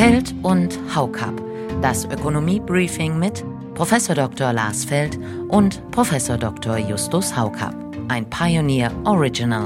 Feld und Haukapp. Das Ökonomie-Briefing mit Prof. Dr. Lars Feld und Prof. Dr. Justus Haukapp. Ein Pioneer Original.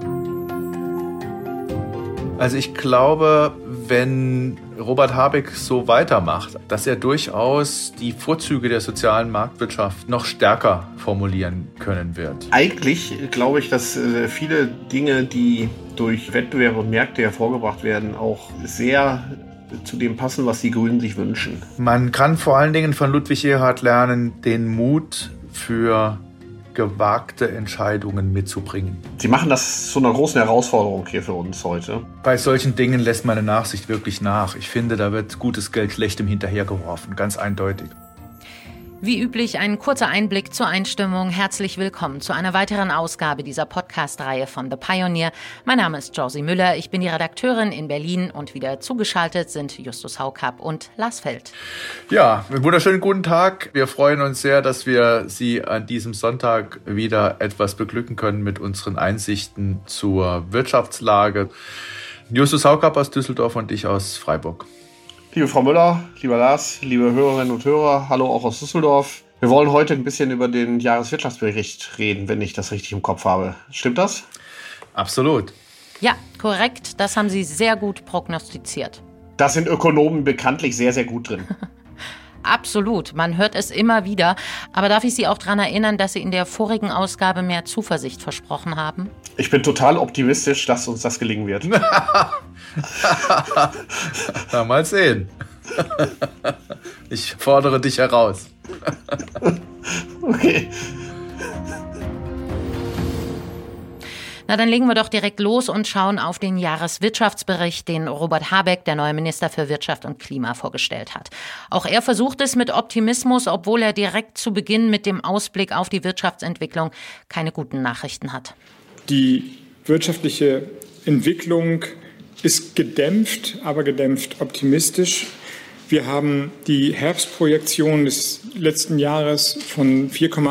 Also ich glaube, wenn Robert Habeck so weitermacht, dass er durchaus die Vorzüge der sozialen Marktwirtschaft noch stärker formulieren können wird. Eigentlich glaube ich, dass viele Dinge, die durch Wettbewerb und Märkte hervorgebracht werden, auch sehr zu dem passen, was die Grünen sich wünschen. Man kann vor allen Dingen von Ludwig Erhard lernen, den Mut für gewagte Entscheidungen mitzubringen. Sie machen das zu einer großen Herausforderung hier für uns heute. Bei solchen Dingen lässt meine Nachsicht wirklich nach. Ich finde, da wird gutes Geld schlechtem hinterhergeworfen, ganz eindeutig. Wie üblich ein kurzer Einblick zur Einstimmung. Herzlich willkommen zu einer weiteren Ausgabe dieser Podcast-Reihe von The Pioneer. Mein Name ist Josie Müller, ich bin die Redakteurin in Berlin und wieder zugeschaltet sind Justus Haukapp und Lars Feld. Ja, einen wunderschönen guten Tag. Wir freuen uns sehr, dass wir Sie an diesem Sonntag wieder etwas beglücken können mit unseren Einsichten zur Wirtschaftslage. Justus Haukapp aus Düsseldorf und ich aus Freiburg. Liebe Frau Müller, lieber Lars, liebe Hörerinnen und Hörer, hallo auch aus Düsseldorf. Wir wollen heute ein bisschen über den Jahreswirtschaftsbericht reden, wenn ich das richtig im Kopf habe. Stimmt das? Absolut. Ja, korrekt. Das haben Sie sehr gut prognostiziert. Da sind Ökonomen bekanntlich sehr, sehr gut drin. Absolut, man hört es immer wieder. Aber darf ich Sie auch daran erinnern, dass Sie in der vorigen Ausgabe mehr Zuversicht versprochen haben? Ich bin total optimistisch, dass uns das gelingen wird. Na, mal sehen. Ich fordere dich heraus. Okay. Na, dann legen wir doch direkt los und schauen auf den Jahreswirtschaftsbericht, den Robert Habeck, der neue Minister für Wirtschaft und Klima, vorgestellt hat. Auch er versucht es mit Optimismus, obwohl er direkt zu Beginn mit dem Ausblick auf die Wirtschaftsentwicklung keine guten Nachrichten hat. Die wirtschaftliche Entwicklung ist gedämpft, aber gedämpft optimistisch. Wir haben die Herbstprojektion des letzten Jahres von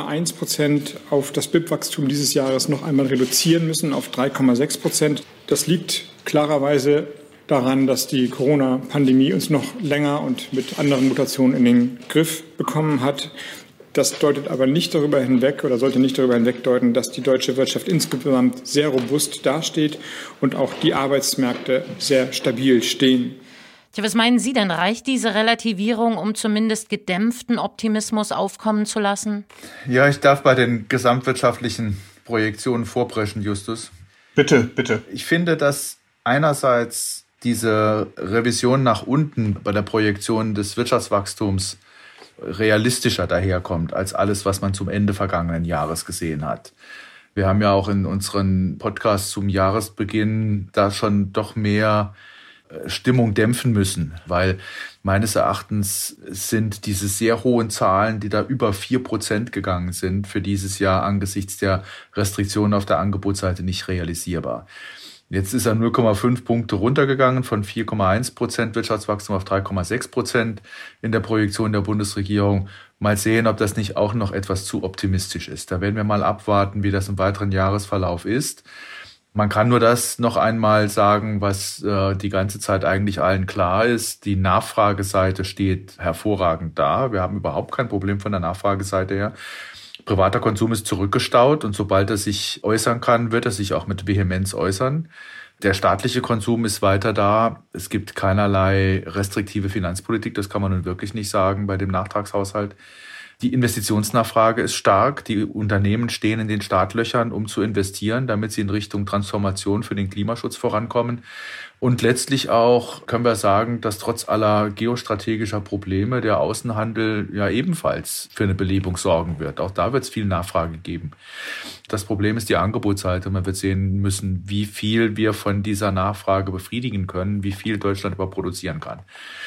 4,1% auf das BIP-Wachstum dieses Jahres noch einmal reduzieren müssen auf 3,6%. Das liegt klarerweise daran, dass die Corona-Pandemie uns noch länger und mit anderen Mutationen in den Griff bekommen hat. Das deutet aber nicht darüber hinweg oder sollte nicht darüber hinwegdeuten, dass die deutsche Wirtschaft insgesamt sehr robust dasteht und auch die Arbeitsmärkte sehr stabil stehen. Tja, was meinen Sie denn? Reicht diese Relativierung, um zumindest gedämpften Optimismus aufkommen zu lassen? Ja, ich darf bei den gesamtwirtschaftlichen Projektionen vorbrechen, Justus. Bitte, bitte. Ich finde, dass einerseits diese Revision nach unten bei der Projektion des Wirtschaftswachstums realistischer daherkommt als alles, was man zum Ende vergangenen Jahres gesehen hat. Wir haben ja auch in unseren Podcasts zum Jahresbeginn da schon doch mehr Stimmung dämpfen müssen, weil meines Erachtens sind diese sehr hohen Zahlen, die da über 4% gegangen sind für dieses Jahr angesichts der Restriktionen auf der Angebotsseite nicht realisierbar. Jetzt ist er 0,5 Punkte runtergegangen von 4,1% Wirtschaftswachstum auf 3,6% in der Projektion der Bundesregierung. Mal sehen, ob das nicht auch noch etwas zu optimistisch ist. Da werden wir mal abwarten, wie das im weiteren Jahresverlauf ist. Man kann nur das noch einmal sagen, was die ganze Zeit eigentlich allen klar ist. Die Nachfrageseite steht hervorragend da. Wir haben überhaupt kein Problem von der Nachfrageseite her. Privater Konsum ist zurückgestaut und sobald er sich äußern kann, wird er sich auch mit Vehemenz äußern. Der staatliche Konsum ist weiter da. Es gibt keinerlei restriktive Finanzpolitik, das kann man nun wirklich nicht sagen bei dem Nachtragshaushalt. Die Investitionsnachfrage ist stark. Die Unternehmen stehen in den Startlöchern, um zu investieren, damit sie in Richtung Transformation für den Klimaschutz vorankommen. Und letztlich auch können wir sagen, dass trotz aller geostrategischer Probleme der Außenhandel ja ebenfalls für eine Belebung sorgen wird. Auch da wird es viel Nachfrage geben. Das Problem ist die Angebotsseite. Man wird sehen müssen, wie viel wir von dieser Nachfrage befriedigen können, wie viel Deutschland überproduzieren kann.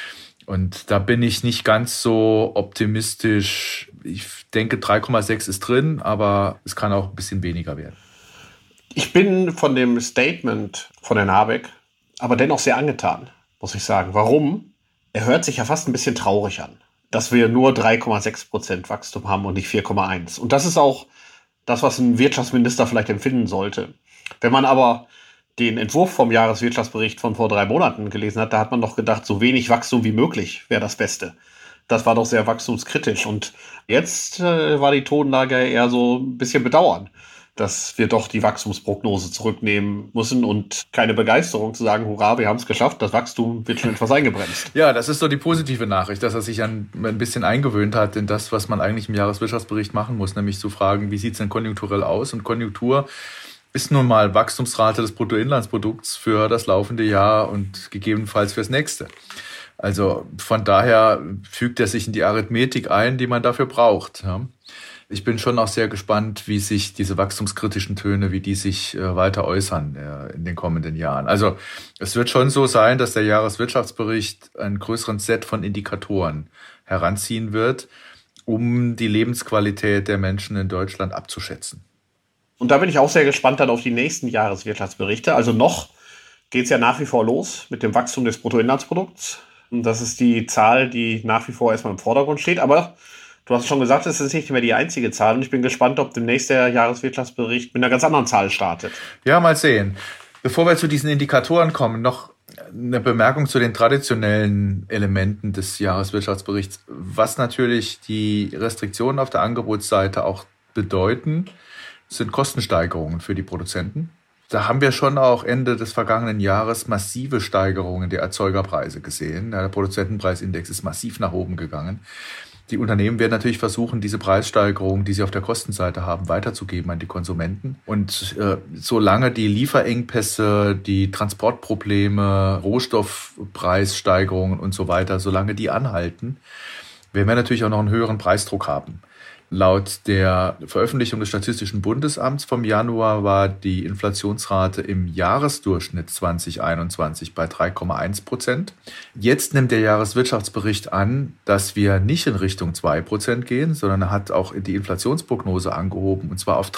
Und da bin ich nicht ganz so optimistisch. Ich denke, 3,6 ist drin, aber es kann auch ein bisschen weniger werden. Ich bin von dem Statement von Herrn Habeck aber dennoch sehr angetan, muss ich sagen. Warum? Er hört sich ja fast ein bisschen traurig an, dass wir nur 3,6% Wachstum haben und nicht 4,1. Und das ist auch das, was ein Wirtschaftsminister vielleicht empfinden sollte. Wenn man aber den Entwurf vom Jahreswirtschaftsbericht von vor 3 Monaten gelesen hat, da hat man doch gedacht, so wenig Wachstum wie möglich wäre das Beste. Das war doch sehr wachstumskritisch. Und jetzt war die Tonlage eher so ein bisschen Bedauern, dass wir doch die Wachstumsprognose zurücknehmen müssen und keine Begeisterung zu sagen, hurra, wir haben es geschafft, das Wachstum wird schon etwas eingebremst. Ja, das ist so die positive Nachricht, dass er sich ein bisschen eingewöhnt hat in das, was man eigentlich im Jahreswirtschaftsbericht machen muss, nämlich zu fragen, wie sieht es denn konjunkturell aus? Und Konjunktur ist nun mal Wachstumsrate des Bruttoinlandsprodukts für das laufende Jahr und gegebenenfalls fürs nächste. Also von daher fügt er sich in die Arithmetik ein, die man dafür braucht. Ja. Ich bin schon auch sehr gespannt, wie sich diese wachstumskritischen Töne, wie die sich weiter äußern in den kommenden Jahren. Also es wird schon so sein, dass der Jahreswirtschaftsbericht einen größeren Set von Indikatoren heranziehen wird, um die Lebensqualität der Menschen in Deutschland abzuschätzen. Und da bin ich auch sehr gespannt dann auf die nächsten Jahreswirtschaftsberichte. Also noch geht es ja nach wie vor los mit dem Wachstum des Bruttoinlandsprodukts. Und das ist die Zahl, die nach wie vor erstmal im Vordergrund steht. Aber du hast schon gesagt, es ist nicht mehr die einzige Zahl. Und ich bin gespannt, ob demnächst der Jahreswirtschaftsbericht mit einer ganz anderen Zahl startet. Ja, mal sehen. Bevor wir zu diesen Indikatoren kommen, noch eine Bemerkung zu den traditionellen Elementen des Jahreswirtschaftsberichts. Was natürlich die Restriktionen auf der Angebotsseite auch bedeuten, sind Kostensteigerungen für die Produzenten. Da haben wir schon auch Ende des vergangenen Jahres massive Steigerungen der Erzeugerpreise gesehen. Der Produzentenpreisindex ist massiv nach oben gegangen. Die Unternehmen werden natürlich versuchen, diese Preissteigerungen, die sie auf der Kostenseite haben, weiterzugeben an die Konsumenten. Und solange die Lieferengpässe, die Transportprobleme, Rohstoffpreissteigerungen und so weiter, solange die anhalten, werden wir natürlich auch noch einen höheren Preisdruck haben. Laut der Veröffentlichung des Statistischen Bundesamts vom Januar war die Inflationsrate im Jahresdurchschnitt 2021 bei 3,1%. Jetzt nimmt der Jahreswirtschaftsbericht an, dass wir nicht in Richtung 2% gehen, sondern er hat auch die Inflationsprognose angehoben, und zwar auf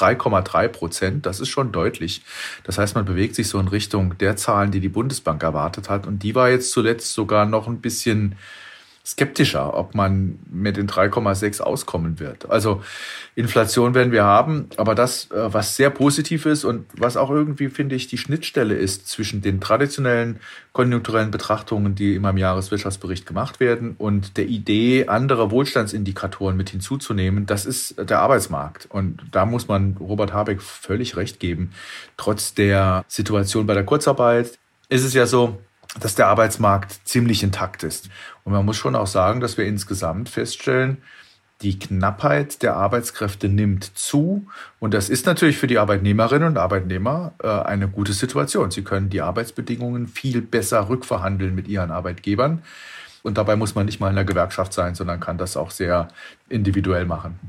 3,3%. Das ist schon deutlich. Das heißt, man bewegt sich so in Richtung der Zahlen, die die Bundesbank erwartet hat. Und die war jetzt zuletzt sogar noch ein bisschen skeptischer, ob man mit den 3,6 auskommen wird. Also Inflation werden wir haben, aber das, was sehr positiv ist und was auch irgendwie, finde ich, die Schnittstelle ist zwischen den traditionellen konjunkturellen Betrachtungen, die immer im Jahreswirtschaftsbericht gemacht werden, und der Idee, andere Wohlstandsindikatoren mit hinzuzunehmen, das ist der Arbeitsmarkt. Und da muss man Robert Habeck völlig recht geben. Trotz der Situation bei der Kurzarbeit ist es ja so, dass der Arbeitsmarkt ziemlich intakt ist. Und man muss schon auch sagen, dass wir insgesamt feststellen, die Knappheit der Arbeitskräfte nimmt zu. Und das ist natürlich für die Arbeitnehmerinnen und Arbeitnehmer eine gute Situation. Sie können die Arbeitsbedingungen viel besser rückverhandeln mit ihren Arbeitgebern. Und dabei muss man nicht mal in der Gewerkschaft sein, sondern kann das auch sehr individuell machen.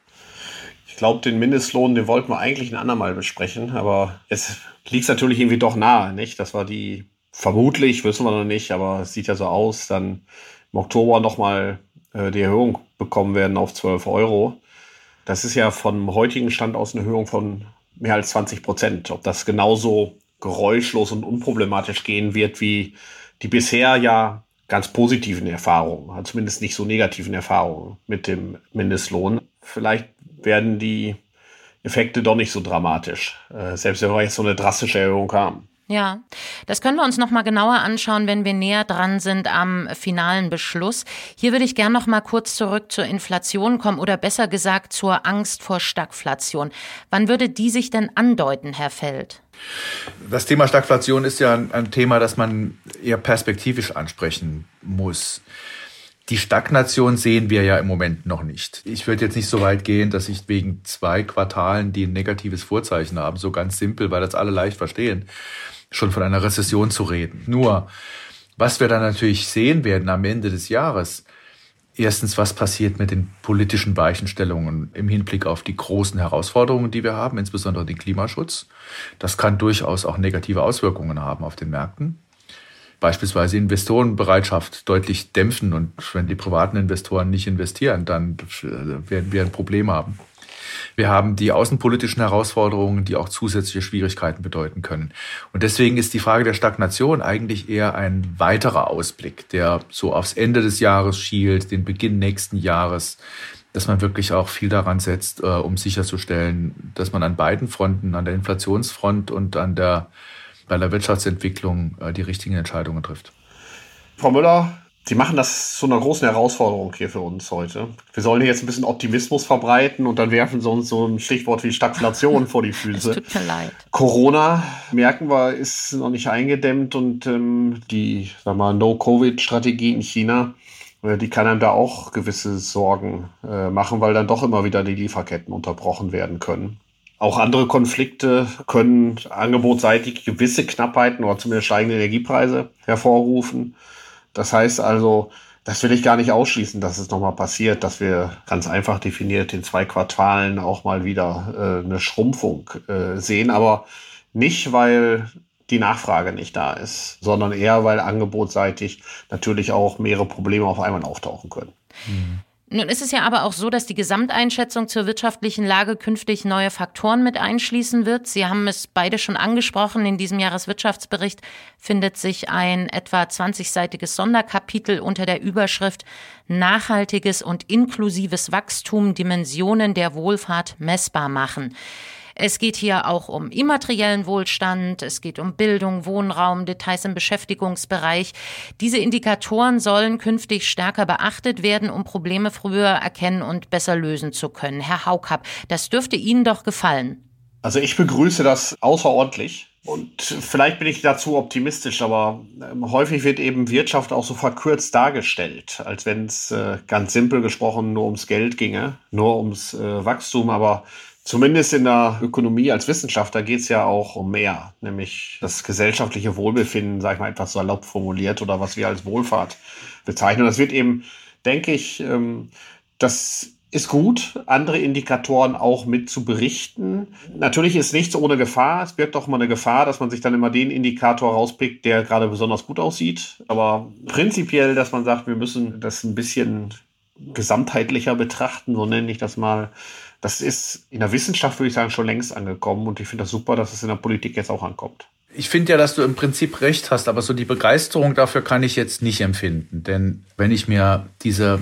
Ich glaube, den Mindestlohn, den wollten wir eigentlich ein andermal besprechen. Aber es liegt natürlich irgendwie doch nahe, nicht? Das war die... Vermutlich, wissen wir noch nicht, aber es sieht ja so aus, dann im Oktober nochmal die Erhöhung bekommen werden auf 12 €. Das ist ja vom heutigen Stand aus eine Erhöhung von mehr als 20%. Ob das genauso geräuschlos und unproblematisch gehen wird wie die bisher ja ganz positiven Erfahrungen, zumindest nicht so negativen Erfahrungen mit dem Mindestlohn. Vielleicht werden die Effekte doch nicht so dramatisch, selbst wenn wir jetzt so eine drastische Erhöhung haben. Ja, das können wir uns noch mal genauer anschauen, wenn wir näher dran sind am finalen Beschluss. Hier würde ich gerne noch mal kurz zurück zur Inflation kommen oder besser gesagt zur Angst vor Stagflation. Wann würde die sich denn andeuten, Herr Feld? Das Thema Stagflation ist ja ein Thema, das man eher perspektivisch ansprechen muss. Die Stagnation sehen wir ja im Moment noch nicht. Ich würde jetzt nicht so weit gehen, dass ich wegen 2 Quartalen, die ein negatives Vorzeichen haben, so ganz simpel, weil das alle leicht verstehen, schon von einer Rezession zu reden. Nur, was wir dann natürlich sehen werden am Ende des Jahres, erstens, was passiert mit den politischen Weichenstellungen im Hinblick auf die großen Herausforderungen, die wir haben, insbesondere den Klimaschutz. Das kann durchaus auch negative Auswirkungen haben auf den Märkten. Beispielsweise Investorenbereitschaft deutlich dämpfen, und wenn die privaten Investoren nicht investieren, dann werden wir ein Problem haben. Wir haben die außenpolitischen Herausforderungen, die auch zusätzliche Schwierigkeiten bedeuten können. Und deswegen ist die Frage der Stagnation eigentlich eher ein weiterer Ausblick, der so aufs Ende des Jahres schielt, den Beginn nächsten Jahres, dass man wirklich auch viel daran setzt, um sicherzustellen, dass man an beiden Fronten, an der Inflationsfront und an der bei der Wirtschaftsentwicklung die richtigen Entscheidungen trifft. Frau Müller, Sie machen das zu einer großen Herausforderung hier für uns heute. Wir sollen hier jetzt ein bisschen Optimismus verbreiten und dann werfen Sie uns so ein Stichwort wie Stagflation vor die Füße. Es tut mir leid. Corona, merken wir, ist noch nicht eingedämmt und die No-Covid-Strategie in China, die kann einem da auch gewisse Sorgen machen, weil dann doch immer wieder die Lieferketten unterbrochen werden können. Auch andere Konflikte können angebotsseitig gewisse Knappheiten oder zumindest steigende Energiepreise hervorrufen. Das heißt also, das will ich gar nicht ausschließen, dass es nochmal passiert, dass wir ganz einfach definiert in 2 Quartalen auch mal wieder eine Schrumpfung sehen. Aber nicht, weil die Nachfrage nicht da ist, sondern eher, weil angebotsseitig natürlich auch mehrere Probleme auf einmal auftauchen können. Nun ist es ja aber auch so, dass die Gesamteinschätzung zur wirtschaftlichen Lage künftig neue Faktoren mit einschließen wird. Sie haben es beide schon angesprochen. In diesem Jahreswirtschaftsbericht findet sich ein etwa 20-seitiges Sonderkapitel unter der Überschrift Nachhaltiges und inklusives Wachstum, Dimensionen der Wohlfahrt messbar machen. Es geht hier auch um immateriellen Wohlstand, es geht um Bildung, Wohnraum, Details im Beschäftigungsbereich. Diese Indikatoren sollen künftig stärker beachtet werden, um Probleme früher erkennen und besser lösen zu können. Herr Haukapp, das dürfte Ihnen doch gefallen. Also ich begrüße das außerordentlich. Und vielleicht bin ich dazu optimistisch, aber häufig wird eben Wirtschaft auch so verkürzt dargestellt, als wenn es ganz simpel gesprochen nur ums Geld ginge, nur ums Wachstum, aber zumindest in der Ökonomie als Wissenschaftler geht es ja auch um mehr, nämlich das gesellschaftliche Wohlbefinden, sag ich mal etwas salopp formuliert, oder was wir als Wohlfahrt bezeichnen. Das wird eben, denke ich, das ist gut, andere Indikatoren auch mit zu berichten. Natürlich ist nichts ohne Gefahr. Es birgt auch mal eine Gefahr, dass man sich dann immer den Indikator rauspickt, der gerade besonders gut aussieht. Aber prinzipiell, dass man sagt, wir müssen das ein bisschen gesamtheitlicher betrachten, so nenne ich das mal. Das ist in der Wissenschaft, würde ich sagen, schon längst angekommen. Und ich finde das super, dass es in der Politik jetzt auch ankommt. Ich finde ja, dass du im Prinzip recht hast, aber so die Begeisterung dafür kann ich jetzt nicht empfinden. Denn wenn ich mir diese,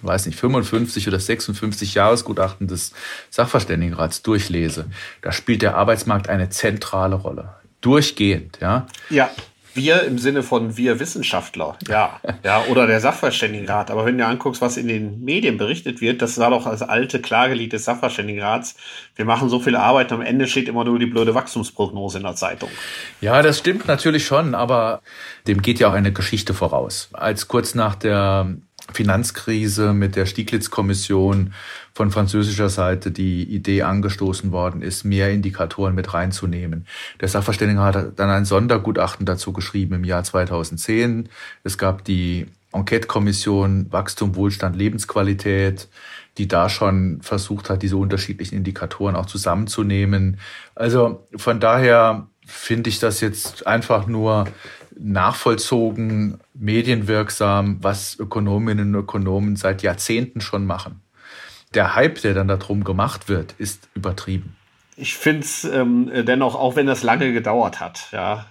55 oder 56 Jahresgutachten des Sachverständigenrats durchlese, da spielt der Arbeitsmarkt eine zentrale Rolle. Durchgehend, ja. Ja. Wir im Sinne von wir Wissenschaftler, ja, oder der Sachverständigenrat. Aber wenn du anguckst, was in den Medien berichtet wird, das war doch als alte Klagelied des Sachverständigenrats. Wir machen so viel Arbeit, am Ende steht immer nur die blöde Wachstumsprognose in der Zeitung. Ja, das stimmt natürlich schon, aber dem geht ja auch eine Geschichte voraus. Als kurz nach der Finanzkrise mit der Stieglitz-Kommission von französischer Seite die Idee angestoßen worden ist, mehr Indikatoren mit reinzunehmen. Der Sachverständigenrat hat dann ein Sondergutachten dazu geschrieben im Jahr 2010. Es gab die Enquete-Kommission Wachstum, Wohlstand, Lebensqualität, die da schon versucht hat, diese unterschiedlichen Indikatoren auch zusammenzunehmen. Also von daher finde ich das jetzt einfach nur nachvollzogen, medienwirksam, was Ökonominnen und Ökonomen seit Jahrzehnten schon machen. Der Hype, der dann darum gemacht wird, ist übertrieben. Ich finde es dennoch, auch wenn das lange gedauert hat,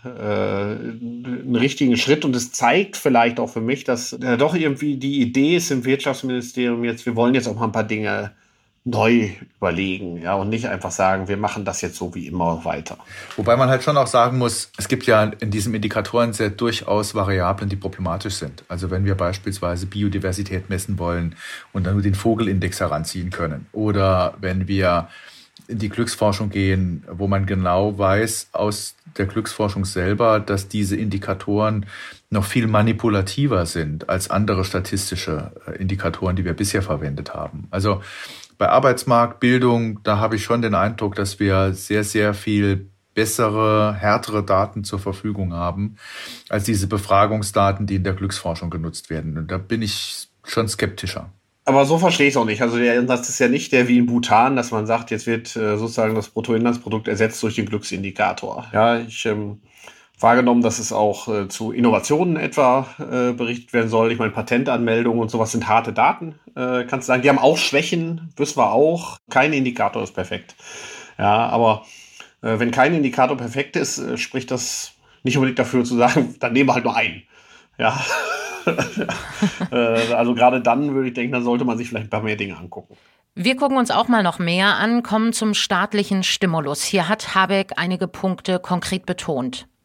einen richtigen Schritt. Und es zeigt vielleicht auch für mich, dass doch irgendwie die Idee ist im Wirtschaftsministerium jetzt, wir wollen jetzt auch mal ein paar Dinge neu überlegen, ja, und nicht einfach sagen, wir machen das jetzt so wie immer weiter. Wobei man halt schon auch sagen muss, es gibt ja in diesem Indikatorenset durchaus Variablen, die problematisch sind. Also wenn wir beispielsweise Biodiversität messen wollen und dann nur den Vogelindex heranziehen können, oder wenn wir in die Glücksforschung gehen, wo man genau weiß aus der Glücksforschung selber, dass diese Indikatoren noch viel manipulativer sind als andere statistische Indikatoren, die wir bisher verwendet haben. Also bei Arbeitsmarkt, Bildung, da habe ich schon den Eindruck, dass wir sehr, sehr viel bessere, härtere Daten zur Verfügung haben, als diese Befragungsdaten, die in der Glücksforschung genutzt werden. Und da bin ich schon skeptischer. Aber so verstehe ich es auch nicht. Also der Ansatz ist ja nicht der wie in Bhutan, dass man sagt, jetzt wird sozusagen das Bruttoinlandsprodukt ersetzt durch den Glücksindikator. Ja, ich wahrgenommen, dass es auch zu Innovationen etwa berichtet werden soll. Ich meine, Patentanmeldungen und sowas sind harte Daten, kannst du sagen. Die haben auch Schwächen, wissen wir auch. Kein Indikator ist perfekt. Ja, aber wenn kein Indikator perfekt ist, spricht das nicht unbedingt dafür zu sagen, dann nehmen wir halt nur einen. Ja. Also gerade dann würde ich denken, dann sollte man sich vielleicht ein paar mehr Dinge angucken. Wir gucken uns auch mal noch mehr an, kommen zum staatlichen Stimulus. Hier hat Habeck einige Punkte konkret betont.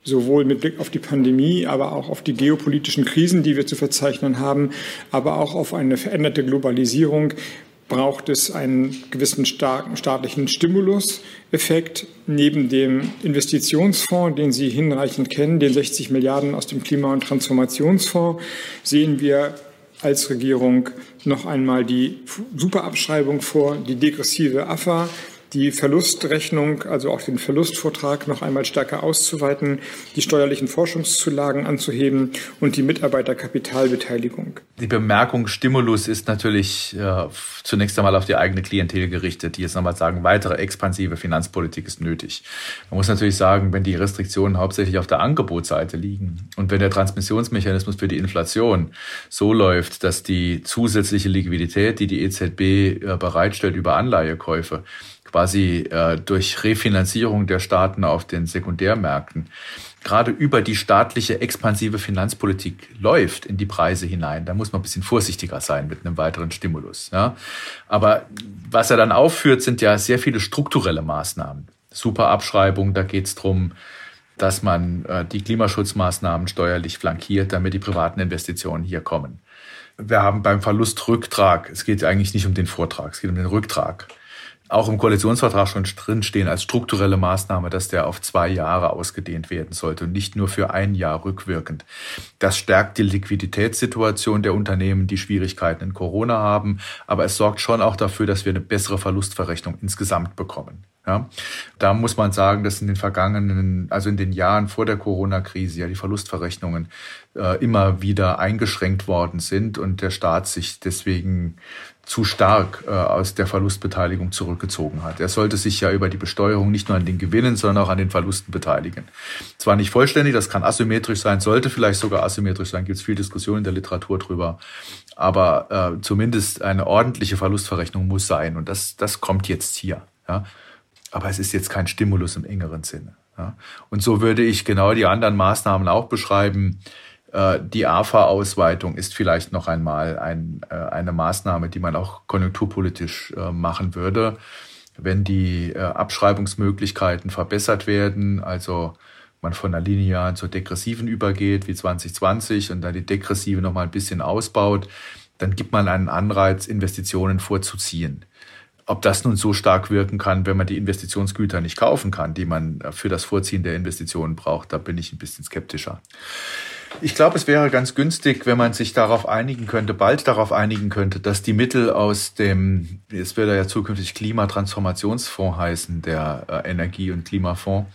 sowohl mit Blick auf die Pandemie, aber auch auf die geopolitischen Krisen, die wir zu verzeichnen haben, aber auch auf eine veränderte Globalisierung, braucht es einen gewissen starken staatlichen Stimuluseffekt. Neben dem Investitionsfonds, den Sie hinreichend kennen, den 60 Milliarden aus dem Klima- und Transformationsfonds, sehen wir als Regierung noch einmal die Superabschreibung vor, die degressive AFA, die Verlustrechnung, also auch den Verlustvortrag noch einmal stärker auszuweiten, die steuerlichen Forschungszulagen anzuheben und die Mitarbeiterkapitalbeteiligung. Die Bemerkung Stimulus ist natürlich zunächst einmal auf die eigene Klientel gerichtet, die jetzt nochmal sagen, weitere expansive Finanzpolitik ist nötig. Man muss natürlich sagen, wenn die Restriktionen hauptsächlich auf der Angebotsseite liegen und wenn der Transmissionsmechanismus für die Inflation so läuft, dass die zusätzliche Liquidität, die die EZB bereitstellt über Anleihekäufe, quasi durch Refinanzierung der Staaten auf den Sekundärmärkten gerade über die staatliche expansive Finanzpolitik läuft in die Preise hinein, da muss man ein bisschen vorsichtiger sein mit einem weiteren Stimulus. Ja. Aber was er dann aufführt, sind ja sehr viele strukturelle Maßnahmen. Superabschreibung, da geht es darum, dass man die Klimaschutzmaßnahmen steuerlich flankiert, damit die privaten Investitionen hier kommen. Wir haben beim Verlustrücktrag, es geht eigentlich nicht um den Vortrag, es geht um den Rücktrag, auch im Koalitionsvertrag schon drinstehen als strukturelle Maßnahme, dass der auf 2 Jahre ausgedehnt werden sollte und nicht nur für 1 Jahr rückwirkend. Das stärkt die Liquiditätssituation der Unternehmen, die Schwierigkeiten in Corona haben, aber es sorgt schon auch dafür, dass wir eine bessere Verlustverrechnung insgesamt bekommen. Ja, da muss man sagen, dass in den vergangenen, also in den Jahren vor der Corona-Krise ja die Verlustverrechnungen immer wieder eingeschränkt worden sind und der Staat sich deswegen zu stark aus der Verlustbeteiligung zurückgezogen hat. Er sollte sich ja über die Besteuerung nicht nur an den Gewinnen, sondern auch an den Verlusten beteiligen. Zwar nicht vollständig, das kann asymmetrisch sein, sollte vielleicht sogar asymmetrisch sein, gibt es viel Diskussion in der Literatur drüber, aber zumindest eine ordentliche Verlustverrechnung muss sein und das kommt jetzt hier. Ja. Aber es ist jetzt kein Stimulus im engeren Sinne. Ja. Und so würde ich genau die anderen Maßnahmen auch beschreiben. Die AFA-Ausweitung ist vielleicht noch einmal eine Maßnahme, die man auch konjunkturpolitisch machen würde. Wenn die Abschreibungsmöglichkeiten verbessert werden, also man von einer linearen zur degressiven übergeht, wie 2020, und dann die degressive noch mal ein bisschen ausbaut, dann gibt man einen Anreiz, Investitionen vorzuziehen. Ob das nun so stark wirken kann, wenn man die Investitionsgüter nicht kaufen kann, die man für das Vorziehen der Investitionen braucht, da bin ich ein bisschen skeptischer. Ich glaube, es wäre ganz günstig, wenn man sich darauf einigen könnte, bald darauf einigen könnte, dass die Mittel aus dem, es wird ja zukünftig Klimatransformationsfonds heißen, der Energie- und Klimafonds,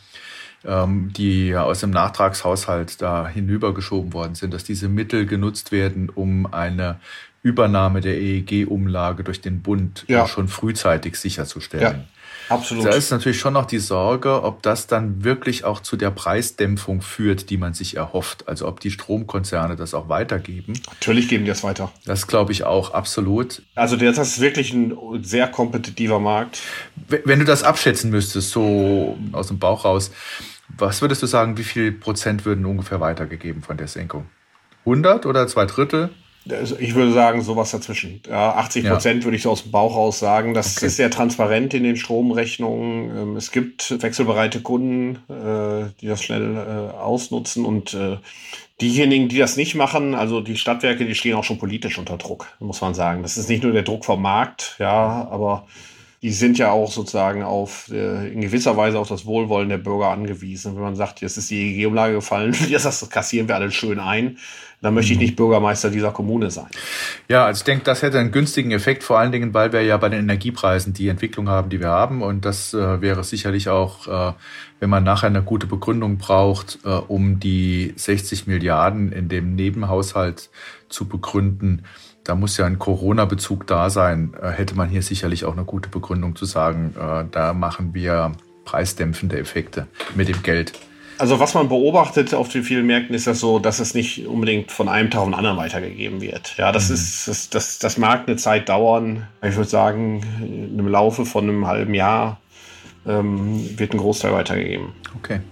die ja aus dem Nachtragshaushalt da hinübergeschoben worden sind, dass diese Mittel genutzt werden, um eine Übernahme der EEG-Umlage durch den Bund schon frühzeitig sicherzustellen. Ja. Absolut. Da ist natürlich schon noch die Sorge, ob das dann wirklich auch zu der Preisdämpfung führt, die man sich erhofft. Also ob die Stromkonzerne das auch weitergeben. Natürlich geben die das weiter. Das glaube ich auch, absolut. Also das ist wirklich ein sehr kompetitiver Markt. Wenn du das abschätzen müsstest, so aus dem Bauch raus, was würdest du sagen, wie viel Prozent würden ungefähr weitergegeben von der Senkung? 100 oder 2/3? Ich würde sagen, sowas dazwischen. Ja, 80% würde ich so aus dem Bauch raus sagen. Das ist sehr transparent in den Stromrechnungen. Es gibt wechselbereite Kunden, die das schnell ausnutzen. Und diejenigen, die das nicht machen, also die Stadtwerke, die stehen auch schon politisch unter Druck, muss man sagen. Das ist nicht nur der Druck vom Markt, ja, aber die sind ja auch sozusagen in gewisser Weise auf das Wohlwollen der Bürger angewiesen. Wenn man sagt, jetzt ist die EEG-Umlage gefallen, das kassieren wir alle schön ein, dann möchte ich nicht Bürgermeister dieser Kommune sein. Ja, also ich denke, das hätte einen günstigen Effekt, vor allen Dingen, weil wir ja bei den Energiepreisen die Entwicklung haben, die wir haben. Und das wäre sicherlich auch, wenn man nachher eine gute Begründung braucht, um die 60 Milliarden in dem Nebenhaushalt zu begründen. Da muss ja ein Corona-Bezug da sein, hätte man hier sicherlich auch eine gute Begründung zu sagen, da machen wir preisdämpfende Effekte mit dem Geld. Also was man beobachtet auf den vielen Märkten ist das so, dass es nicht unbedingt von einem Tag auf den anderen weitergegeben wird. Ja, das mag eine Zeit dauern. Ich würde sagen, im Laufe von einem halben Jahr wird ein Großteil weitergegeben. Okay.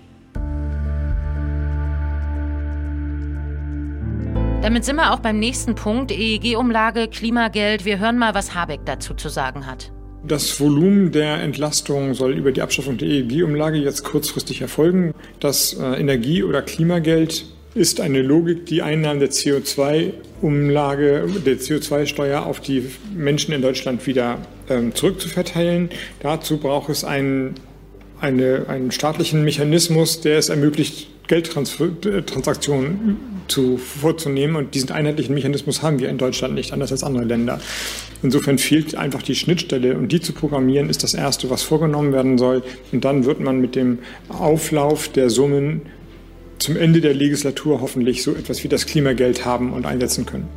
Damit sind wir auch beim nächsten Punkt, EEG-Umlage, Klimageld. Wir hören mal, was Habeck dazu zu sagen hat. Das Volumen der Entlastung soll über die Abschaffung der EEG-Umlage jetzt kurzfristig erfolgen. Das Energie- oder Klimageld ist eine Logik, die Einnahmen der CO2-Umlage, der CO2-Steuer auf die Menschen in Deutschland wieder zurückzuverteilen. Dazu braucht es einen staatlichen Mechanismus, der es ermöglicht, Geldtransaktionen vorzunehmen. Und diesen einheitlichen Mechanismus haben wir in Deutschland nicht, anders als andere Länder. Insofern fehlt einfach die Schnittstelle. Und die zu programmieren, ist das Erste, was vorgenommen werden soll. Und dann wird man mit dem Auflauf der Summen zum Ende der Legislatur hoffentlich so etwas wie das Klimageld haben und einsetzen können.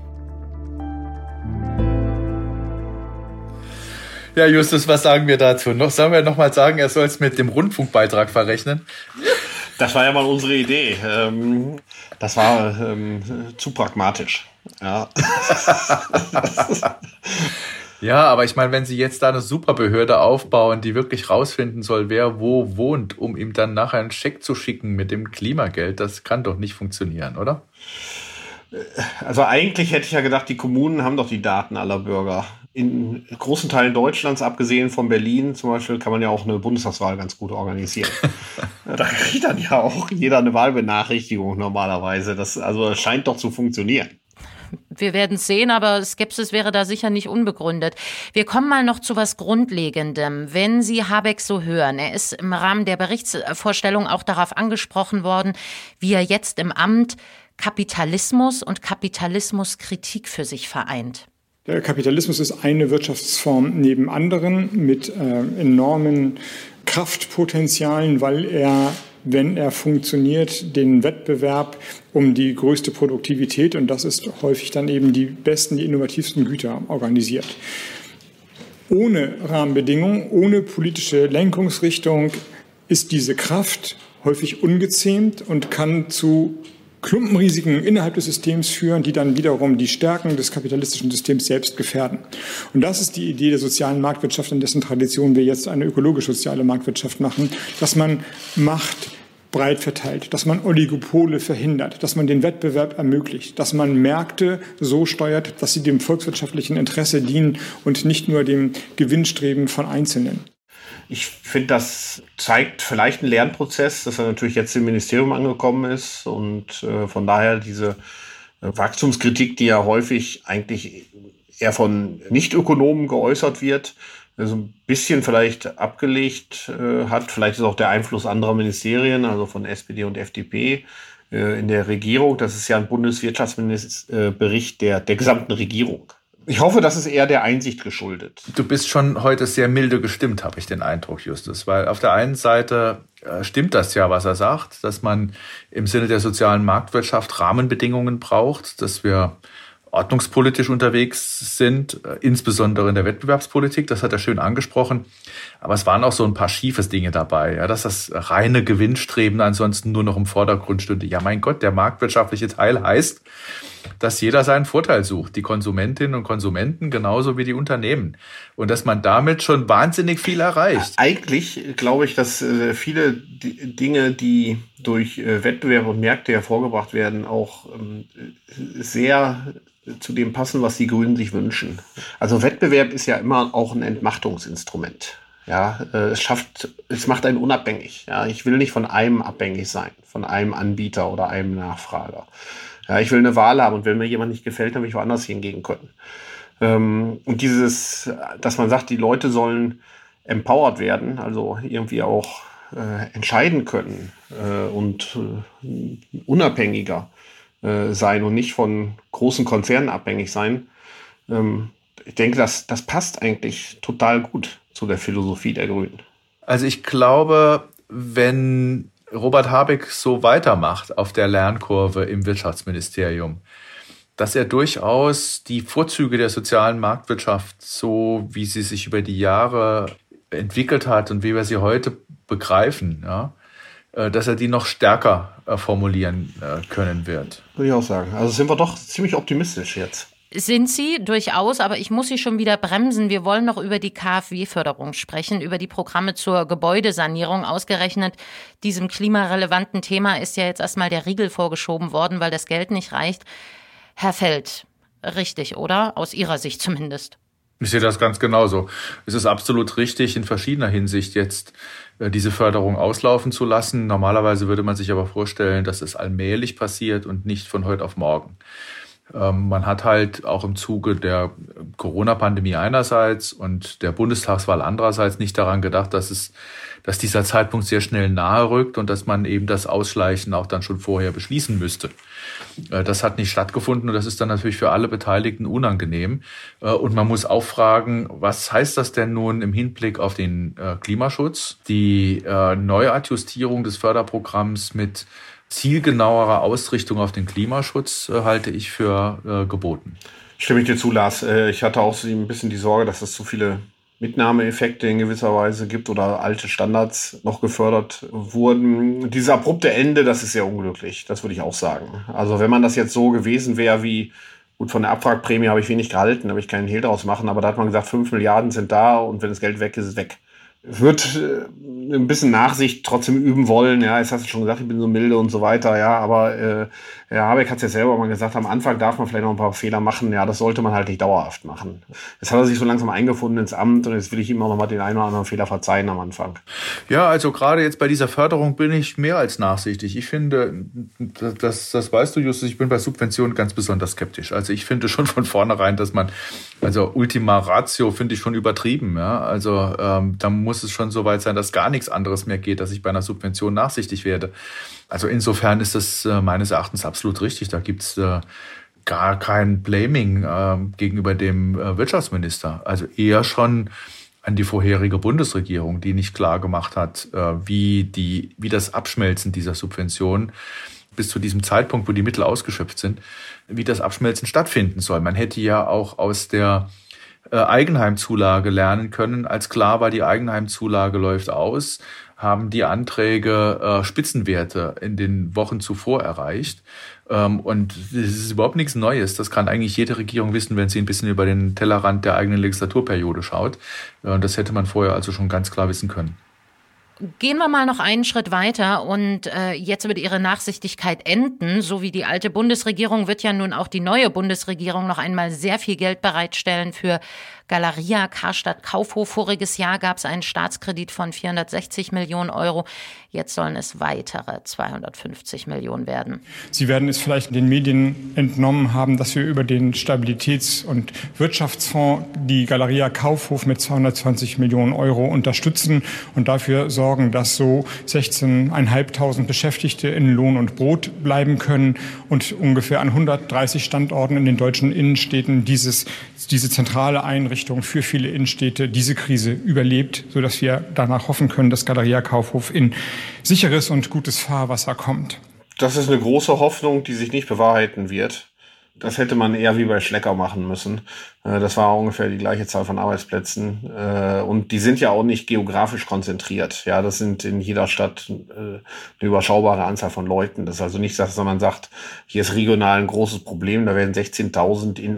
Ja, Justus, was sagen wir dazu? Sollen wir noch mal sagen, er soll es mit dem Rundfunkbeitrag verrechnen? Das war ja mal unsere Idee. Das war zu pragmatisch. Ja. Ja, aber ich meine, wenn Sie jetzt da eine Superbehörde aufbauen, die wirklich rausfinden soll, wer wo wohnt, um ihm dann nachher einen Scheck zu schicken mit dem Klimageld, das kann doch nicht funktionieren, oder? Also eigentlich hätte ich ja gedacht, die Kommunen haben doch die Daten aller Bürger. In großen Teilen Deutschlands, abgesehen von Berlin zum Beispiel, kann man ja auch eine Bundestagswahl ganz gut organisieren. Da kriegt dann ja auch jeder eine Wahlbenachrichtigung normalerweise. Das scheint doch zu funktionieren. Wir werden es sehen, aber Skepsis wäre da sicher nicht unbegründet. Wir kommen mal noch zu was Grundlegendem. Wenn Sie Habeck so hören, er ist im Rahmen der Berichtsvorstellung auch darauf angesprochen worden, wie er jetzt im Amt Kapitalismus und Kapitalismuskritik für sich vereint. Der Kapitalismus ist eine Wirtschaftsform neben anderen mit enormen Kraftpotenzialen, weil er, wenn er funktioniert, den Wettbewerb um die größte Produktivität, und das ist häufig dann eben die besten, die innovativsten Güter organisiert. Ohne Rahmenbedingungen, ohne politische Lenkungsrichtung ist diese Kraft häufig ungezähmt und kann zu Klumpenrisiken innerhalb des Systems führen, die dann wiederum die Stärken des kapitalistischen Systems selbst gefährden. Und das ist die Idee der sozialen Marktwirtschaft, in dessen Tradition wir jetzt eine ökologisch-soziale Marktwirtschaft machen, dass man Macht breit verteilt, dass man Oligopole verhindert, dass man den Wettbewerb ermöglicht, dass man Märkte so steuert, dass sie dem volkswirtschaftlichen Interesse dienen und nicht nur dem Gewinnstreben von Einzelnen. Ich finde, das zeigt vielleicht einen Lernprozess, dass er natürlich jetzt im Ministerium angekommen ist und von daher diese Wachstumskritik, die ja häufig eigentlich eher von Nicht-Ökonomen geäußert wird, so ein bisschen vielleicht abgelegt hat. Vielleicht ist auch der Einfluss anderer Ministerien, also von SPD und FDP in der Regierung. Das ist ja ein Bundeswirtschaftsbericht der gesamten Regierung. Ich hoffe, das ist eher der Einsicht geschuldet. Du bist schon heute sehr milde gestimmt, habe ich den Eindruck, Justus. Weil auf der einen Seite stimmt das ja, was er sagt, dass man im Sinne der sozialen Marktwirtschaft Rahmenbedingungen braucht, dass wir ordnungspolitisch unterwegs sind, insbesondere in der Wettbewerbspolitik. Das hat er schön angesprochen. Aber es waren auch so ein paar schiefe Dinge dabei, ja, dass das reine Gewinnstreben ansonsten nur noch im Vordergrund stünde. Ja, mein Gott, der marktwirtschaftliche Teil heißt, dass jeder seinen Vorteil sucht. Die Konsumentinnen und Konsumenten genauso wie die Unternehmen. Und dass man damit schon wahnsinnig viel erreicht. Eigentlich glaube ich, dass viele Dinge, die durch Wettbewerb und Märkte hervorgebracht werden, auch sehr zu dem passen, was die Grünen sich wünschen. Also Wettbewerb ist ja immer auch ein Entmachtungsinstrument. Ja, es macht einen unabhängig. Ja, ich will nicht von einem abhängig sein, von einem Anbieter oder einem Nachfrager. Ja, ich will eine Wahl haben und wenn mir jemand nicht gefällt, dann will ich woanders hingehen können. Und dass man sagt, die Leute sollen empowered werden, also irgendwie auch entscheiden können und unabhängiger sein und nicht von großen Konzernen abhängig sein. Ich denke, das passt eigentlich total gut zu der Philosophie der Grünen. Also ich glaube, wenn Robert Habeck so weitermacht auf der Lernkurve im Wirtschaftsministerium, dass er durchaus die Vorzüge der sozialen Marktwirtschaft, so wie sie sich über die Jahre entwickelt hat und wie wir sie heute begreifen, ja, dass er die noch stärker formulieren können wird. Würde ich auch sagen. Also sind wir doch ziemlich optimistisch jetzt. Sind Sie durchaus, aber ich muss Sie schon wieder bremsen. Wir wollen noch über die KfW-Förderung sprechen, über die Programme zur Gebäudesanierung. Ausgerechnet diesem klimarelevanten Thema ist ja jetzt erstmal der Riegel vorgeschoben worden, weil das Geld nicht reicht. Herr Feld, richtig, oder? Aus Ihrer Sicht zumindest. Ich sehe das ganz genauso. Es ist absolut richtig, in verschiedener Hinsicht jetzt diese Förderung auslaufen zu lassen. Normalerweise würde man sich aber vorstellen, dass es allmählich passiert und nicht von heute auf morgen. Man hat halt auch im Zuge der Corona-Pandemie einerseits und der Bundestagswahl andererseits nicht daran gedacht, dass dieser Zeitpunkt sehr schnell nahe rückt und dass man eben das Ausschleichen auch dann schon vorher beschließen müsste. Das hat nicht stattgefunden und das ist dann natürlich für alle Beteiligten unangenehm. Und man muss auch fragen, was heißt das denn nun im Hinblick auf den Klimaschutz? Die Neuadjustierung des Förderprogramms mit zielgenauerer Ausrichtung auf den Klimaschutz halte ich für geboten. Stimme ich dir zu, Lars. Ich hatte auch ein bisschen die Sorge, dass es zu viele Mitnahmeeffekte in gewisser Weise gibt oder alte Standards noch gefördert wurden. Dieses abrupte Ende, das ist sehr unglücklich, das würde ich auch sagen. Also wenn man das jetzt so gewesen wäre wie, gut, von der Abwrackprämie habe ich wenig gehalten, da habe ich keinen Hehl draus machen, aber da hat man gesagt, 5 Milliarden sind da und wenn das Geld weg ist, ist es weg. Ich würde ein bisschen Nachsicht trotzdem üben wollen. Ja, jetzt hast du schon gesagt, ich bin so milde und so weiter. Ja, aber Herr Habeck hat es ja selber mal gesagt, am Anfang darf man vielleicht noch ein paar Fehler machen. Ja, das sollte man halt nicht dauerhaft machen. Jetzt hat er sich so langsam eingefunden ins Amt und jetzt will ich ihm auch noch mal den einen oder anderen Fehler verzeihen am Anfang. Ja, also gerade jetzt bei dieser Förderung bin ich mehr als nachsichtig. Ich finde, das weißt du, Justus, ich bin bei Subventionen ganz besonders skeptisch. Also ich finde schon von vornherein, dass man, also Ultima Ratio finde ich schon übertrieben. Ja, also da muss es schon so weit sein, dass gar nichts anderes mehr geht, dass ich bei einer Subvention nachsichtig werde. Also insofern ist das meines Erachtens absolut richtig. Da gibt's gar kein Blaming gegenüber dem Wirtschaftsminister. Also eher schon an die vorherige Bundesregierung, die nicht klar gemacht hat, wie das Abschmelzen dieser Subventionen bis zu diesem Zeitpunkt, wo die Mittel ausgeschöpft sind, wie das Abschmelzen stattfinden soll. Man hätte ja auch aus der Eigenheimzulage lernen können. Als klar war, die Eigenheimzulage läuft aus, haben die Anträge Spitzenwerte in den Wochen zuvor erreicht. Und das ist überhaupt nichts Neues. Das kann eigentlich jede Regierung wissen, wenn sie ein bisschen über den Tellerrand der eigenen Legislaturperiode schaut. Und das hätte man vorher also schon ganz klar wissen können. Gehen wir mal noch einen Schritt weiter und jetzt wird Ihre Nachsichtigkeit enden. So wie die alte Bundesregierung wird ja nun auch die neue Bundesregierung noch einmal sehr viel Geld bereitstellen für Galeria, Karstadt, Kaufhof. Voriges Jahr gab es einen Staatskredit von 460 Millionen Euro. Jetzt sollen es weitere 250 Millionen werden. Sie werden es vielleicht in den Medien entnommen haben, dass wir über den Stabilitäts- und Wirtschaftsfonds die Galeria Kaufhof mit 220 Millionen Euro unterstützen und dafür sorgen, dass so 16.500 Beschäftigte in Lohn und Brot bleiben können und ungefähr an 130 Standorten in den deutschen Innenstädten diese zentrale Einrichtung für viele Innenstädte diese Krise überlebt, sodass wir danach hoffen können, dass Galeria Kaufhof in sicheres und gutes Fahrwasser kommt. Das ist eine große Hoffnung, die sich nicht bewahrheiten wird. Das hätte man eher wie bei Schlecker machen müssen. Das war ungefähr die gleiche Zahl von Arbeitsplätzen. Und die sind ja auch nicht geografisch konzentriert. Ja, das sind in jeder Stadt eine überschaubare Anzahl von Leuten. Das ist also nicht, dass man sagt, hier ist regional ein großes Problem. Da werden 16.000 in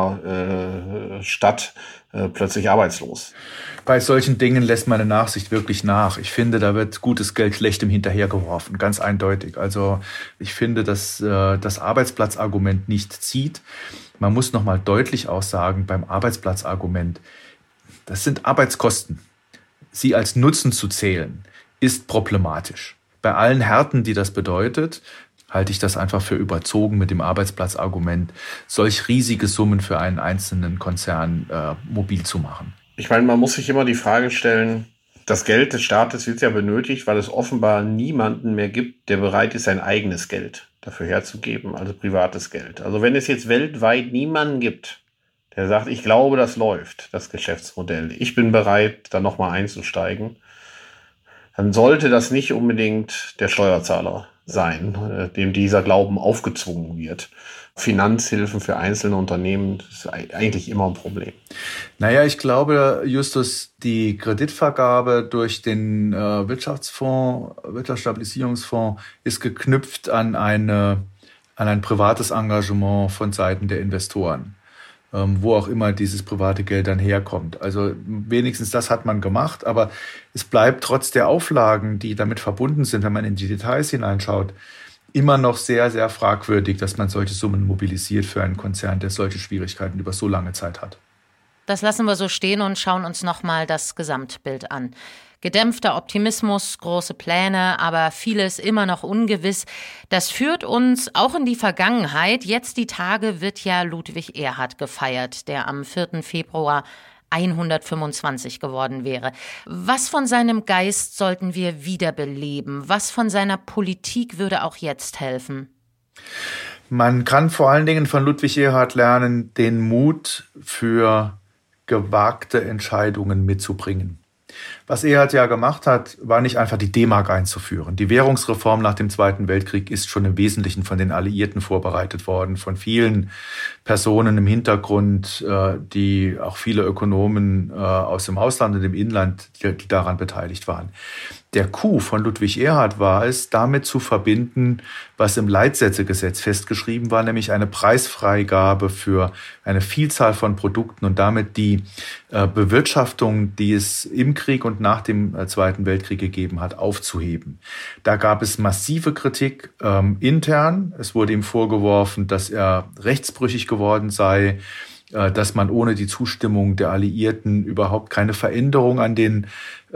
einer Stadt plötzlich arbeitslos. Bei solchen Dingen lässt meine Nachsicht wirklich nach. Ich finde, da wird gutes Geld schlechtem hinterhergeworfen, ganz eindeutig. Also ich finde, dass das Arbeitsplatzargument nicht zieht. Man muss noch mal deutlich auch sagen, beim Arbeitsplatzargument, das sind Arbeitskosten. Sie als Nutzen zu zählen, ist problematisch. Bei allen Härten, die das bedeutet, halte ich das einfach für überzogen mit dem Arbeitsplatzargument, solch riesige Summen für einen einzelnen Konzern mobil zu machen. Ich meine, man muss sich immer die Frage stellen, das Geld des Staates wird ja benötigt, weil es offenbar niemanden mehr gibt, der bereit ist, sein eigenes Geld dafür herzugeben, also privates Geld. Also wenn es jetzt weltweit niemanden gibt, der sagt, ich glaube, das läuft, das Geschäftsmodell, ich bin bereit, da nochmal einzusteigen, dann sollte das nicht unbedingt der Steuerzahler sein, dem dieser Glauben aufgezwungen wird. Finanzhilfen für einzelne Unternehmen ist eigentlich immer ein Problem. Naja, ich glaube, Justus, die Kreditvergabe durch den Wirtschaftsstabilisierungsfonds ist geknüpft an ein privates Engagement von Seiten der Investoren, wo auch immer dieses private Geld dann herkommt. Also wenigstens das hat man gemacht, aber es bleibt trotz der Auflagen, die damit verbunden sind, wenn man in die Details hineinschaut, immer noch sehr, sehr fragwürdig, dass man solche Summen mobilisiert für einen Konzern, der solche Schwierigkeiten über so lange Zeit hat. Das lassen wir so stehen und schauen uns nochmal das Gesamtbild an. Gedämpfter Optimismus, große Pläne, aber vieles immer noch ungewiss. Das führt uns auch in die Vergangenheit. Jetzt die Tage wird ja Ludwig Erhard gefeiert, der am 4. Februar 125 geworden wäre. Was von seinem Geist sollten wir wiederbeleben? Was von seiner Politik würde auch jetzt helfen? Man kann vor allen Dingen von Ludwig Erhard lernen, den Mut für gewagte Entscheidungen mitzubringen. Was Erhard ja gemacht hat, war nicht einfach die D-Mark einzuführen. Die Währungsreform nach dem Zweiten Weltkrieg ist schon im Wesentlichen von den Alliierten vorbereitet worden, von vielen Personen im Hintergrund, die auch viele Ökonomen aus dem Ausland und dem Inland, die daran beteiligt waren. Der Coup von Ludwig Erhard war es, damit zu verbinden, was im Leitsätzegesetz festgeschrieben war, nämlich eine Preisfreigabe für eine Vielzahl von Produkten und damit die Bewirtschaftung, die es im Krieg und nach dem Zweiten Weltkrieg gegeben hat, aufzuheben. Da gab es massive Kritik intern. Es wurde ihm vorgeworfen, dass er rechtsbrüchig geworden sei, dass man ohne die Zustimmung der Alliierten überhaupt keine Veränderung an den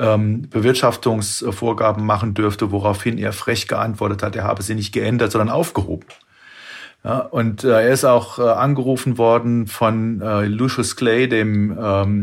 Bewirtschaftungsvorgaben machen dürfte, woraufhin er frech geantwortet hat, er habe sie nicht geändert, sondern aufgehoben. Ja, und er ist auch angerufen worden von Lucius Clay, dem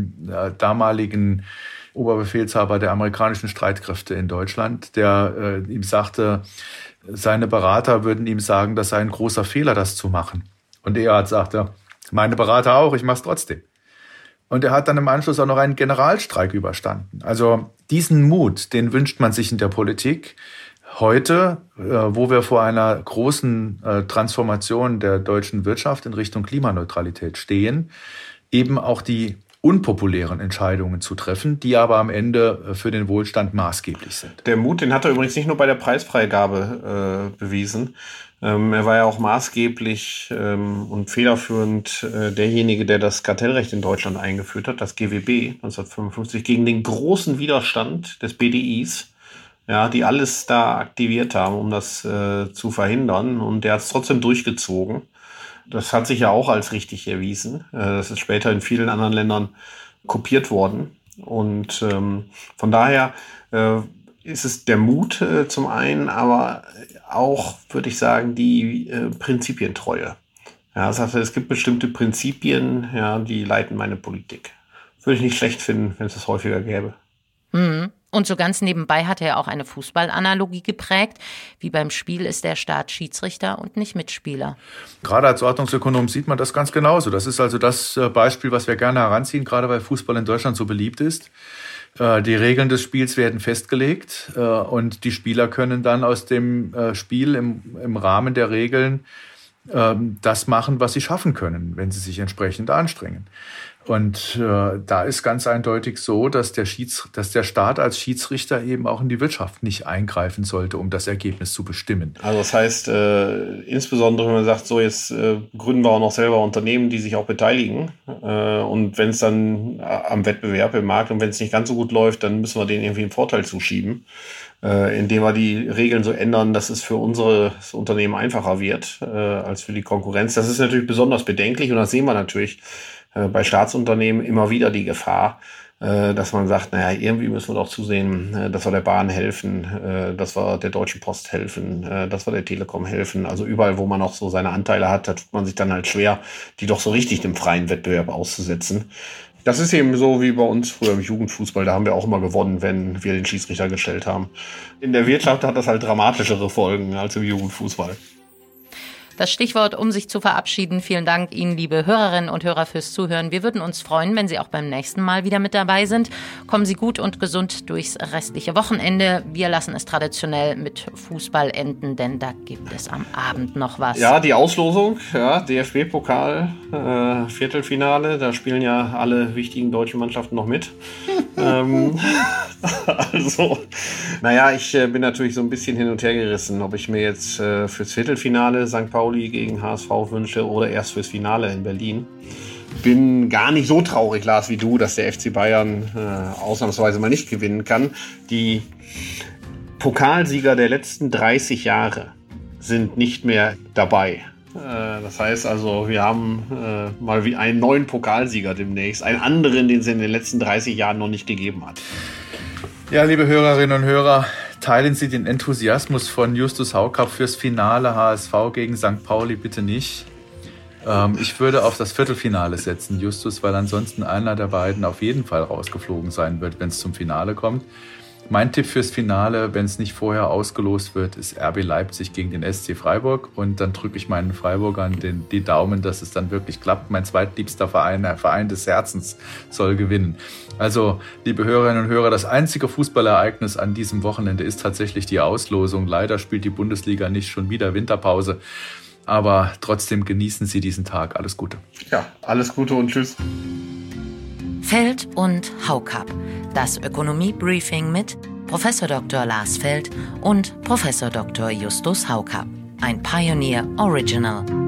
damaligen Oberbefehlshaber der amerikanischen Streitkräfte in Deutschland, der ihm sagte, seine Berater würden ihm sagen, das sei ein großer Fehler, das zu machen. Und Erhard sagte, meine Berater auch, ich mach's trotzdem. Und er hat dann im Anschluss auch noch einen Generalstreik überstanden. Also diesen Mut, den wünscht man sich in der Politik. Heute, wo wir vor einer großen Transformation der deutschen Wirtschaft in Richtung Klimaneutralität stehen, eben auch die unpopulären Entscheidungen zu treffen, die aber am Ende für den Wohlstand maßgeblich sind. Der Mut, den hat er übrigens nicht nur bei der Preisfreigabe bewiesen. Er war ja auch maßgeblich und federführend derjenige, der das Kartellrecht in Deutschland eingeführt hat, das GWB 1955, gegen den großen Widerstand des BDIs, ja, die alles da aktiviert haben, um das zu verhindern. Und der hat es trotzdem durchgezogen. Das hat sich ja auch als richtig erwiesen. Das ist später in vielen anderen Ländern kopiert worden. Und von daher ist es der Mut zum einen, aber auch, würde ich sagen, die Prinzipientreue. Ja, das heißt, es gibt bestimmte Prinzipien, ja, die leiten meine Politik. Würde ich nicht schlecht finden, wenn es das häufiger gäbe. Mhm. Und so ganz nebenbei hat er auch eine Fußballanalogie geprägt. Wie beim Spiel ist der Staat Schiedsrichter und nicht Mitspieler. Gerade als Ordnungsökonom sieht man das ganz genauso. Das ist also das Beispiel, was wir gerne heranziehen, gerade weil Fußball in Deutschland so beliebt ist. Die Regeln des Spiels werden festgelegt und die Spieler können dann aus dem Spiel im Rahmen der Regeln das machen, was sie schaffen können, wenn sie sich entsprechend anstrengen. Und da ist ganz eindeutig so, dass der Staat als Schiedsrichter eben auch in die Wirtschaft nicht eingreifen sollte, um das Ergebnis zu bestimmen. Also das heißt, insbesondere wenn man sagt, so jetzt gründen wir auch noch selber Unternehmen, die sich auch beteiligen. Und wenn es dann am Wettbewerb im Markt und wenn es nicht ganz so gut läuft, dann müssen wir denen irgendwie einen Vorteil zuschieben, indem wir die Regeln so ändern, dass es für unser Unternehmen einfacher wird als für die Konkurrenz. Das ist natürlich besonders bedenklich und das sehen wir natürlich bei Staatsunternehmen immer wieder die Gefahr, dass man sagt, naja, irgendwie müssen wir doch zusehen, dass wir der Bahn helfen, dass wir der Deutschen Post helfen, dass wir der Telekom helfen. Also überall, wo man auch so seine Anteile hat, da tut man sich dann halt schwer, die doch so richtig dem freien Wettbewerb auszusetzen. Das ist eben so wie bei uns früher im Jugendfußball. Da haben wir auch immer gewonnen, wenn wir den Schiedsrichter gestellt haben. In der Wirtschaft hat das halt dramatischere Folgen als im Jugendfußball. Das Stichwort, um sich zu verabschieden. Vielen Dank Ihnen, liebe Hörerinnen und Hörer, fürs Zuhören. Wir würden uns freuen, wenn Sie auch beim nächsten Mal wieder mit dabei sind. Kommen Sie gut und gesund durchs restliche Wochenende. Wir lassen es traditionell mit Fußball enden, denn da gibt es am Abend noch was. Ja, die Auslosung, ja, DFB-Pokal, Viertelfinale. Da spielen ja alle wichtigen deutschen Mannschaften noch mit. Also, naja, ich bin natürlich so ein bisschen hin und her gerissen, ob ich mir jetzt fürs Viertelfinale St. Pauli gegen HSV wünsche oder erst fürs Finale in Berlin. Bin gar nicht so traurig, Lars, wie du, dass der FC Bayern ausnahmsweise mal nicht gewinnen kann. Die Pokalsieger der letzten 30 Jahre sind nicht mehr dabei. Das heißt also, wir haben mal wie einen neuen Pokalsieger demnächst. Einen anderen, den es in den letzten 30 Jahren noch nicht gegeben hat. Ja, liebe Hörerinnen und Hörer, teilen Sie den Enthusiasmus von Justus Haukapp fürs Finale HSV gegen St. Pauli bitte nicht. Ich würde auf das Viertelfinale setzen, Justus, weil ansonsten einer der beiden auf jeden Fall rausgeflogen sein wird, wenn es zum Finale kommt. Mein Tipp fürs Finale, wenn es nicht vorher ausgelost wird, ist RB Leipzig gegen den SC Freiburg. Und dann drücke ich meinen Freiburgern die Daumen, dass es dann wirklich klappt. Mein zweitliebster Verein, der Verein des Herzens, soll gewinnen. Also, liebe Hörerinnen und Hörer, das einzige Fußballereignis an diesem Wochenende ist tatsächlich die Auslosung. Leider spielt die Bundesliga nicht schon wieder Winterpause. Aber trotzdem genießen Sie diesen Tag. Alles Gute. Ja, alles Gute und tschüss. Feld und Haukapp. Das Ökonomie-Briefing mit Prof. Dr. Lars Feld und Prof. Dr. Justus Haukapp. Ein Pioneer Original.